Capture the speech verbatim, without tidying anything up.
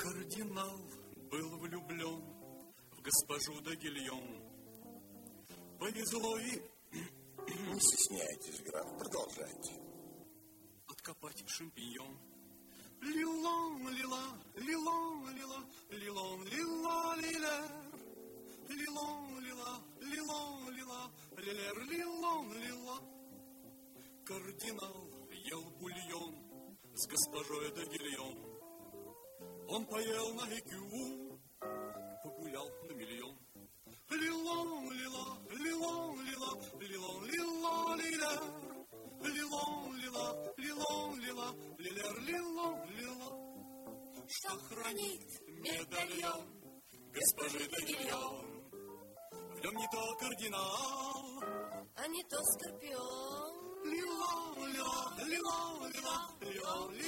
Кардинал был влюблен в госпожу де Гильон. Повезло и... Не стесняйтесь, граф, продолжайте. Откопать шампиньон. Лилон, лила, лилон, лила, лилон, лила, лилер. Лилон, лила, лилон, лила, лилер, лилон, лила. Кардинал ел бульон с госпожой де Гильон. Он поел на икю, погулял на миллион. Лилон, лила, лилон, лила, лилон, лила, лилер. Лилон, лила, лилон, лила, лилер, лилон, лила. Что хранит медальон госпожи де Гильон? В нем не то кардинал, а не то скорпион. Лилон, лила, лилон, лила, лилон,